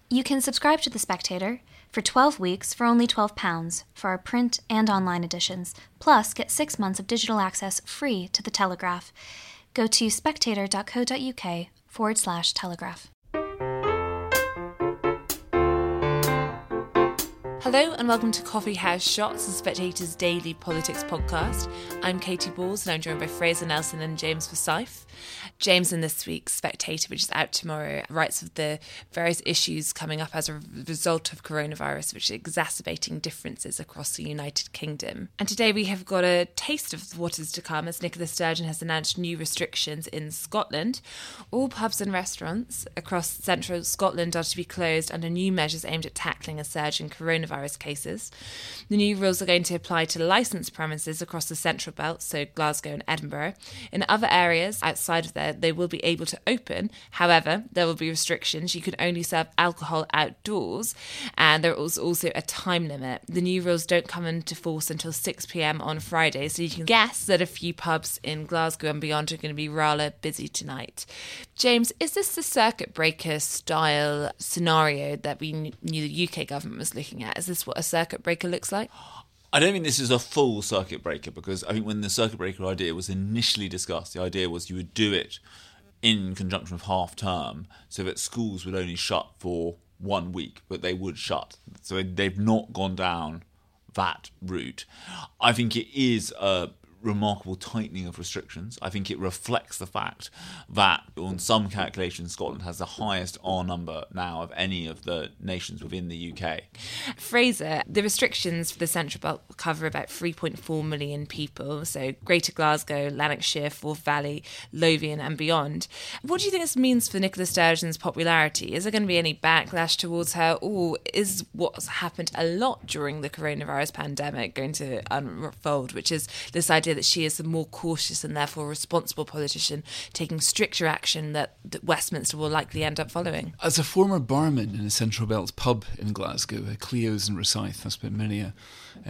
You can subscribe to The Spectator for 12 weeks for only £12 for our print and online editions, plus get 6 months of digital access free to The Telegraph. Go to spectator.co.uk/Telegraph. Hello and welcome to Coffee House Shots, the Spectator's daily politics podcast. I'm Katie Balls and I'm joined by Fraser Nelson and James Forsyth. James, in this week's Spectator, which is out tomorrow, writes of the various issues coming up as a result of coronavirus, which are exacerbating differences across the United Kingdom. And today we have got a taste of what is to come as Nicola Sturgeon has announced new restrictions in Scotland. All pubs and restaurants across central Scotland are to be closed under new measures aimed at tackling a surge in coronavirus cases. The new rules are going to apply to licensed premises across the central belt, so Glasgow and Edinburgh. In other areas outside of there, they will be able to open. However, there will be restrictions. You can only serve alcohol outdoors, and there is also a time limit. The new rules don't come into force until 6 p.m. on Friday, so you can guess that a few pubs in Glasgow and beyond are going to be rather busy tonight. James, is this the circuit breaker style scenario that we knew the UK government was looking at? Is this what a circuit breaker looks like? I don't think this is a full circuit breaker, because I think when the circuit breaker idea was initially discussed, the idea was you would do it in conjunction with half term so that schools would only shut for 1 week, but they would shut. So they've not gone down that route. I think it is a remarkable tightening of restrictions. I think it reflects the fact that on some calculations Scotland has the highest R number now of any of the nations within the UK. Fraser, the restrictions for the Central Belt cover about 3.4 million people, so Greater Glasgow, Lanarkshire, Forth Valley, Lothian and beyond. What do you think this means for Nicola Sturgeon's popularity? Is there going to be any backlash towards her, or is what's happened a lot during the coronavirus pandemic going to unfold, which is this idea that she is a more cautious and therefore responsible politician, taking stricter action that Westminster will likely end up following? As a former barman in a Central Belt pub in Glasgow, Cleo's in Rosyth, I spent many a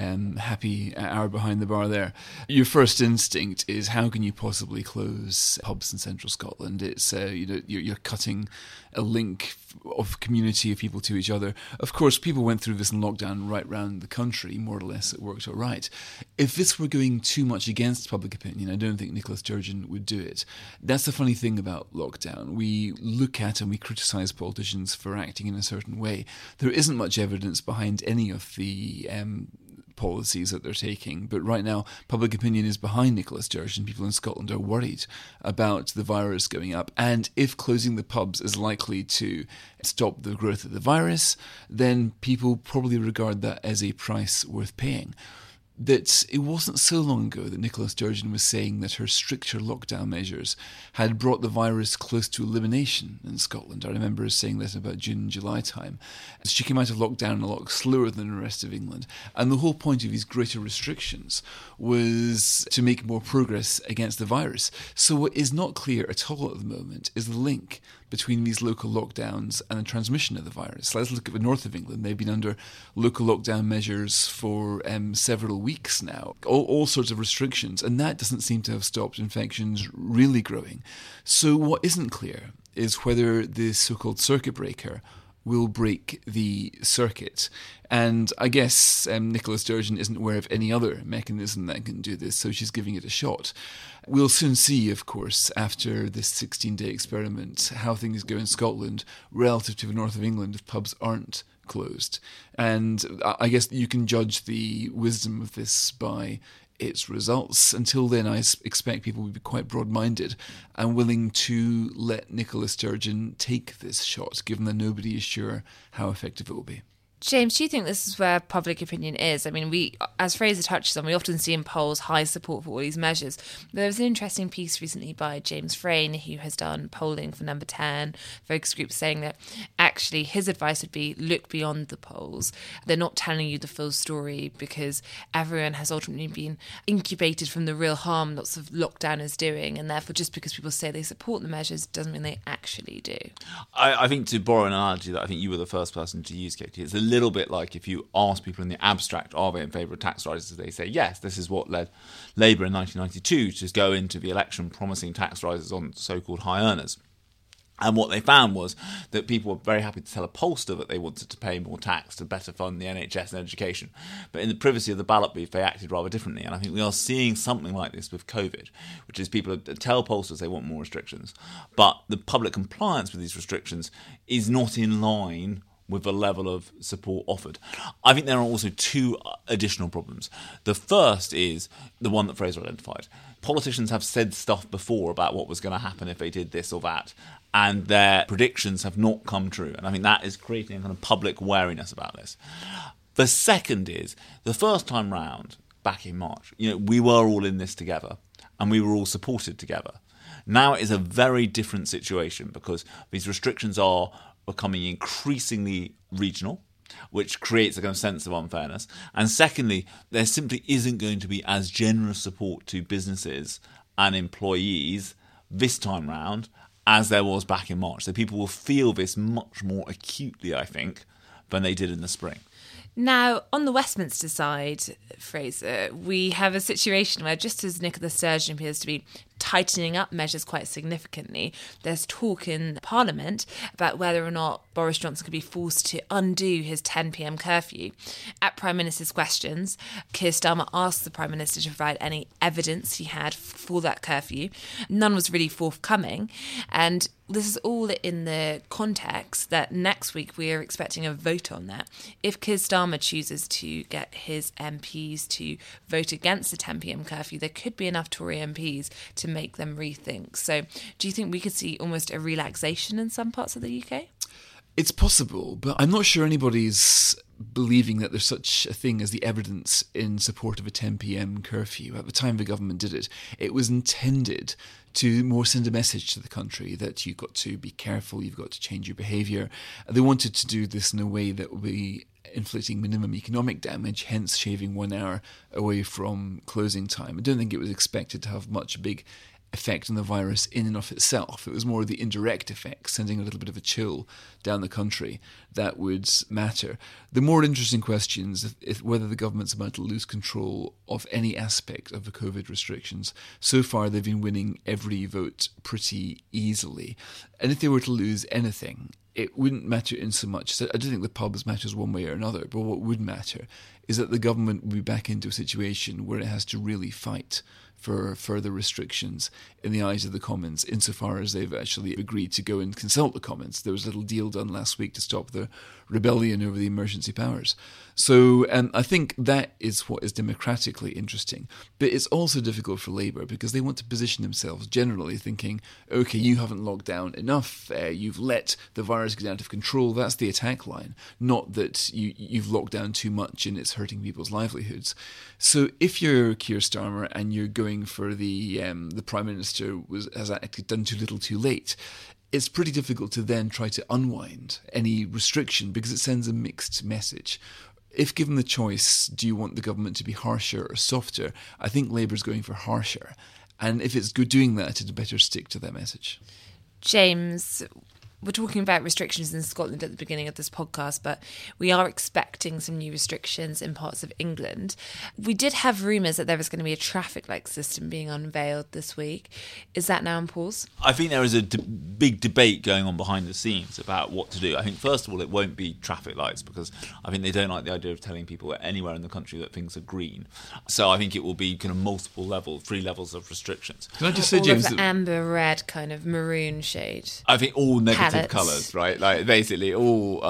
happy hour behind the bar there. Your first instinct is, how can you possibly close pubs in Central Scotland? It's you're cutting a link of community of people to each other. Of course, people went through this in lockdown right round the country. More or less, it worked all right. If this were going too much against public opinion, I don't think Nicola Sturgeon would do it. That's the funny thing about lockdown. We look at and we criticise politicians for acting in a certain way. There isn't much evidence behind any of the policies that they're taking, but right now public opinion is behind Nicola Sturgeon. People in Scotland are worried about the virus going up, and if closing the pubs is likely to stop the growth of the virus, then people probably regard that as a price worth paying. That it wasn't so long ago that Nicola Sturgeon was saying that her stricter lockdown measures had brought the virus close to elimination in Scotland. I remember her saying that about June, July time. She came out of lockdown a lot slower than the rest of England. And the whole point of these greater restrictions was to make more progress against the virus. So what is not clear at all at the moment is the link between these local lockdowns and the transmission of the virus. Let's look at the north of England. They've been under local lockdown measures for several weeks now, all sorts of restrictions, and that doesn't seem to have stopped infections really growing. So what isn't clear is whether the so-called circuit breaker will break the circuit. And I guess Nicola Sturgeon isn't aware of any other mechanism that can do this, so she's giving it a shot. We'll soon see, of course, after this 16-day experiment, how things go in Scotland relative to the north of England if pubs aren't closed. And I guess you can judge the wisdom of this by its results. Until then, I expect people will be quite broad-minded and willing to let Nicola Sturgeon take this shot, given that nobody is sure how effective it will be. James, do you think this is where public opinion is? I mean, we, as Fraser touches on, we often see in polls high support for all these measures. There was an interesting piece recently by James Frayne, who has done polling for Number 10 focus group, saying that actually his advice would be look beyond the polls. They're not telling you the full story because everyone has ultimately been incubated from the real harm lots of lockdown is doing, and therefore just because people say they support the measures doesn't mean they actually do. I think, to borrow an analogy that I think you were the first person to use, Katie, it's a little bit like if you ask people in the abstract, are they in favour of tax rises? They say yes. This is what led Labour in 1992 to go into the election promising tax rises on so-called high earners. And what they found was that people were very happy to tell a pollster that they wanted to pay more tax to better fund the NHS and education. But in the privacy of the ballot booth, they acted rather differently. And I think we are seeing something like this with COVID, which is people tell pollsters they want more restrictions, but the public compliance with these restrictions is not in line with the level of support offered. I think there are also two additional problems. The first is the one that Fraser identified. Politicians have said stuff before about what was going to happen if they did this or that, and their predictions have not come true. And I think that is creating a kind of public wariness about this. The second is, the first time round, back in March, we were all in this together, and we were all supported together. Now it is a very different situation because these restrictions are becoming increasingly regional, which creates a kind of sense of unfairness. And secondly, there simply isn't going to be as generous support to businesses and employees this time round as there was back in March. So people will feel this much more acutely, I think, than they did in the spring. Now, on the Westminster side, Fraser, we have a situation where just as Nicola Sturgeon appears to be tightening up measures quite significantly, there's talk in Parliament about whether or not Boris Johnson could be forced to undo his 10 p.m. curfew. At Prime Minister's questions, Keir Starmer asked the Prime Minister to provide any evidence he had for that curfew. None was really forthcoming, and this is all in the context that next week we are expecting a vote on that. If Keir Starmer chooses to get his MPs to vote against the 10 p.m. curfew, there could be enough Tory MPs to make them rethink. So do you think we could see almost a relaxation in some parts of the UK? It's possible, but I'm not sure anybody's believing that there's such a thing as the evidence in support of a 10 p.m. curfew. At the time the government did it, it was intended to more send a message to the country that you've got to be careful, you've got to change your behaviour. They wanted to do this in a way that would be inflicting minimum economic damage, hence shaving 1 hour away from closing time. I don't think it was expected to have much big effect on the virus in and of itself. It was more the indirect effect, sending a little bit of a chill down the country, that would matter. The more interesting questions if whether the government's about to lose control of any aspect of the COVID restrictions. So far, they've been winning every vote pretty easily. And if they were to lose anything, it wouldn't matter in so much. So I don't think the pubs matters one way or another, but what would matter is that the government would be back into a situation where it has to really fight for further restrictions in the eyes of the Commons, insofar as they've actually agreed to go and consult the Commons. There was a little deal done last week to stop the rebellion over the emergency powers. So I think that is what is democratically interesting. But it's also difficult for Labour because they want to position themselves generally thinking, OK, you haven't locked down enough, you've let the virus get out of control. That's the attack line, not that you've locked down too much and it's hurting people's livelihoods. So if you're Keir Starmer and you're going for the Prime Minister has actually done too little too late, it's pretty difficult to then try to unwind any restriction because it sends a mixed message. If given the choice, do you want the government to be harsher or softer? I think Labour's going for harsher. And if it's good doing that, it'd better stick to that message. James, we're talking about restrictions in Scotland at the beginning of this podcast, but we are expecting some new restrictions in parts of England. We did have rumours that there was going to be a traffic light system being unveiled this week. Is that now on pause? I think there is a big debate going on behind the scenes about what to do. I think, first of all, it won't be traffic lights because I think they don't like the idea of telling people anywhere in the country that things are green. So I think it will be kind of multiple levels, 3 levels of restrictions. Can I just say, all James, of the amber, red, kind of maroon shade. I think all negative Palettes. colours, right? Like basically all,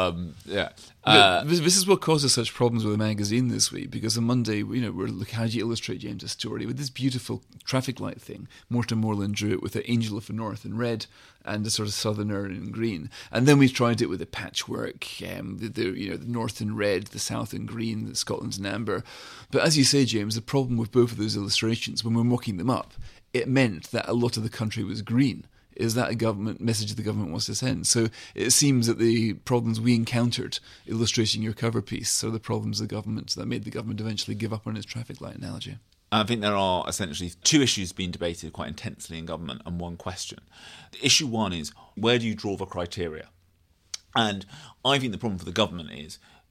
this is what causes such problems with the magazine this week, because on Monday, we're looking, how do you illustrate James's story with this beautiful traffic light thing? Mortimer Moreland drew it with the Angel of the North in red and the sort of Southerner in green, and then we tried it with a patchwork, the North in red, the South in green, the Scotland's in amber. But as you say, James, the problem with both of those illustrations, when we're mocking them up, it meant that a lot of the country was green. Is that a government message the government wants to send? So it seems that the problems we encountered illustrating your cover piece are the problems of the government that made the government eventually give up on its traffic light analogy. I think there are essentially 2 issues being debated quite intensely in government and one question. Issue 1 is, where do you draw the criteria? And I think the problem for the government is that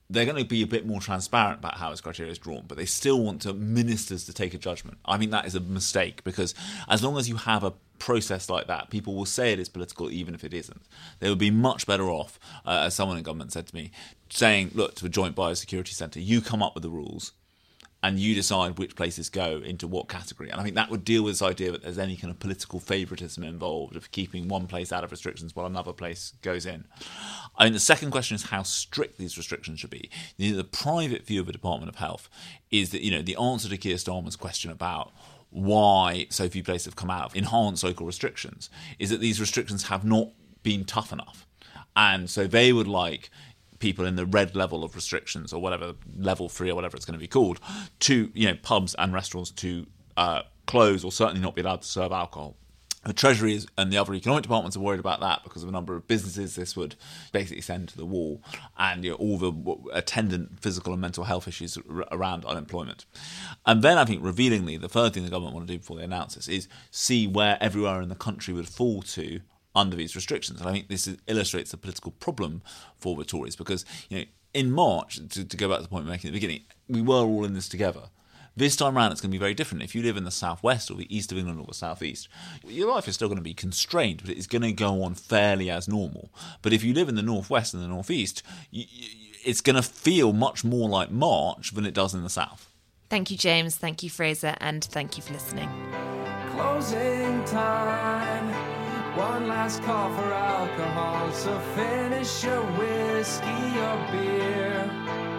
they're going to be a bit more transparent about how its criteria is drawn, but they still want ministers to take a judgment. I think that is a mistake, because as long as you have a process like that, people will say it is political even if it isn't. They would be much better off, as someone in government said to me, saying, look, to a joint biosecurity centre, you come up with the rules and you decide which places go into what category. And I think that would deal with this idea that there's any kind of political favouritism involved of keeping one place out of restrictions while another place goes in. I think the second question is how strict these restrictions should be. The private view of the Department of Health is that, the answer to Keir Starmer's question about why so few places have come out of enhanced local restrictions is that these restrictions have not been tough enough. And so they would like people in the red level of restrictions, or whatever, level 3 or whatever it's going to be called, to, pubs and restaurants to close or certainly not be allowed to serve alcohol. The Treasury and the other economic departments are worried about that because of a number of businesses this would basically send to the wall, and all the attendant physical and mental health issues around unemployment. And then I think, revealingly, the third thing the government want to do before they announce this is see where everywhere in the country would fall to under these restrictions. And I think this illustrates the political problem for the Tories, because in March, to go back to the point we were making at the beginning, we were all in this together. This time around, it's going to be very different. If you live in the southwest or the east of England or the southeast, your life is still going to be constrained, but it's going to go on fairly as normal. But if you live in the northwest and the northeast, it's going to feel much more like March than it does in the south. Thank you, James. Thank you, Fraser. And thank you for listening. Closing time. One last call for alcohol, so finish your whiskey or beer.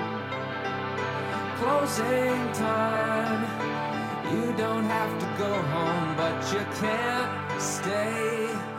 Closing time. You don't have to go home, but you can't stay.